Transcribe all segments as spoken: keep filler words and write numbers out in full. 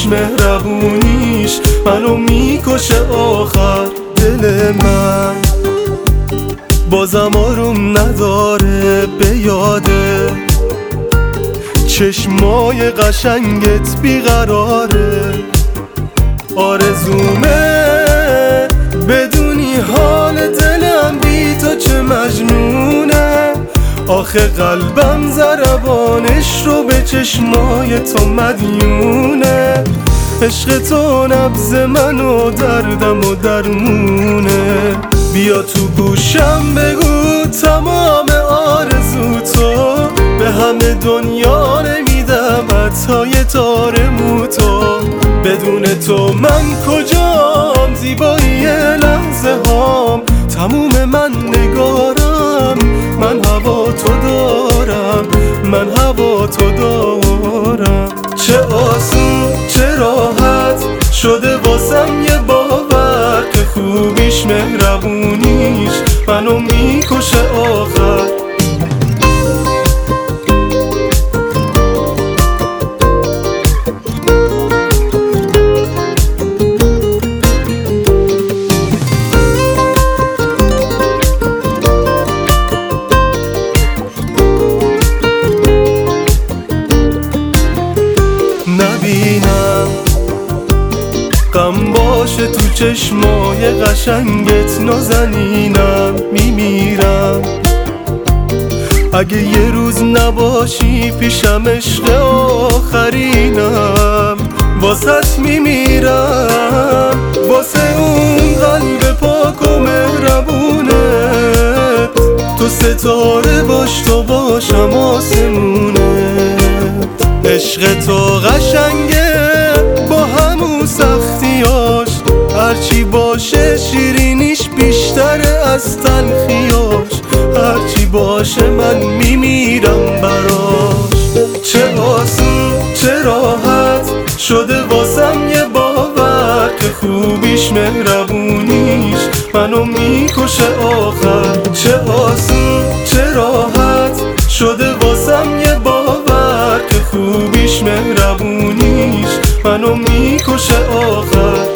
خوبیش مهربونیش منو میکشه آخر. دل من بازم آروم نداره به یاده چشمای قشنگت بیقراره. آرزومه بدونی حال دلم بی تو چه مجنونه. آخه قلبم ضربانش رو به چشمای تو مدیونه. عشق تو نبض من و دردم و درمونه. بیا تو گوشم بگو تمام آرزو تو به همه دنیا نمیدم حتی یه تار مو تو. بدون تو من کجام زیبایی لحظه هام تموم من نگارم. من هوا تو دارم من هوا تو دارم. چه آسون چه راحت شده واسم یه باور که خوبیش مهربونیش منو میکشه آخر. نبینم غم باشه تو چشمای قشنگت نازنینم میمیرم. اگه یه روز نباشی پیشم عشق آخرینم. واسط میمیرم واسه اون قلب پاک و مهربونت. تو ستاره باش تو باشم آسمونت. عشق تو قشنگه با همون سختیاش هرچی باشه شیرینیش بیشتره از تلخیاش. هرچی باشه من میمیرم براش. چه آسون چه راحت شده واسم یه باور که خوبیش مهربونیش منو میکشه آخر. چه آسون چه راحت شده واسم یه باور که خوبیش مهربونیش منو میکشه آخر.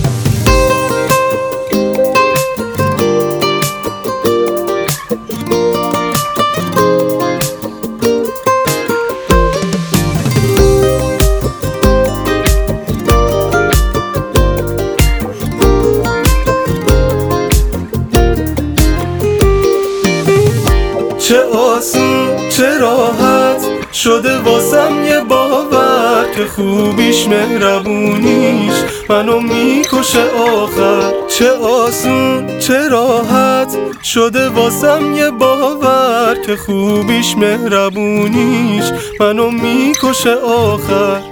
چه آسون چه راحت شده واسم یه باور که خوبیش مهربونیش منو میکشه آخر. چه آسون چه راحت شده واسم یه باور که خوبیش مهربونیش منو میکشه آخر.